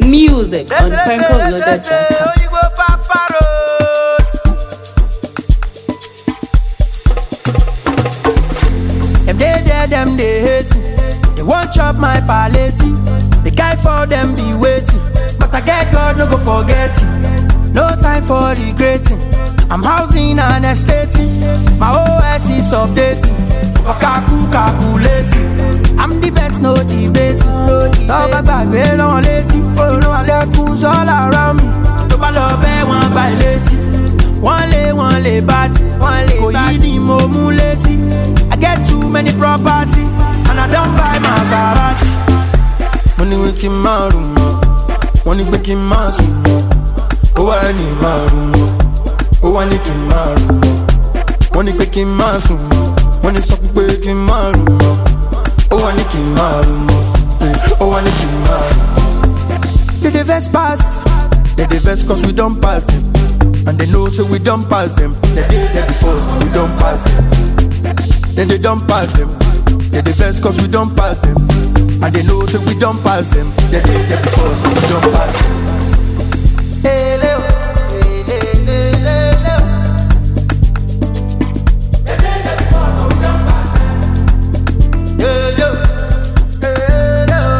Music on PencoLoaded.com. Them they hate me. They won't chop my palette. The guy for them be waiting, but I get God no go forget it. No time for regretting. I'm housing and estating. My OS is updating. For calculating. I'm the best, no debating. Talk about me, no lady. You know I let fools all around me. To love one by lady. One lay bat. Go easy, mo lazy. I get too many property, and I don't buy my Maserati. Money waking my room, money waking my soul. Oh, I need my room, oh, I need my room. Money waking my soul, money suck waking my room. Oh, I need my room, oh, I need my room. They the best pass, they the best cause we don't pass them. And they know so we don't pass them. They did that before, so we don't pass them. Then they don't pass them. They the best cause we don't pass them. And they know so we don't pass them. They did that before, so we don't pass them. Hey, Leo. Hey, Leo. They did that before, so we don't pass them. Hey, Leo. Hey, Leo.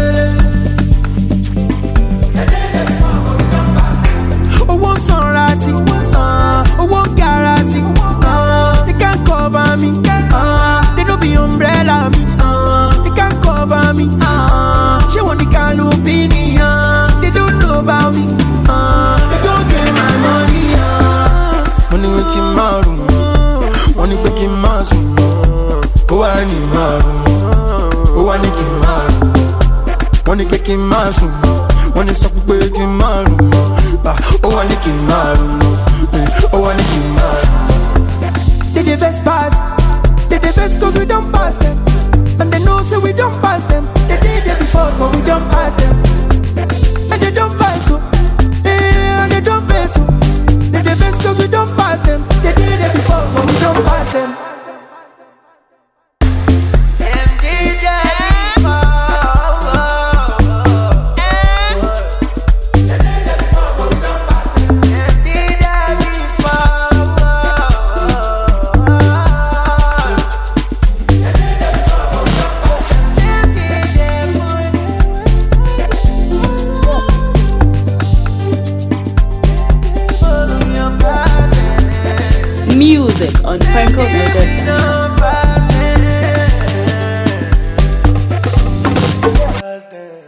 They did that before, so we don't pass them. Oh, one sunrise, oh, one garage. They can't cover me. They don't be umbrella me. They can't cover me. She want the canopy. They don't know about me. They don't get my money. Money waking my room. Money waking my soul. Oh, I need my room. Oh, I need my room. Money waking my soul. Money suck waking my room. Oh, I need my room. Oh, I need my room. They the best pass. They the best cause we don't pass them. And they know so we don't pass them. They did it before so we don't pass them. And they don't pass so. And they don't pass so. They the best cause we don't pass them. They did it before so we don't pass them. Music on PencoLoaded.com.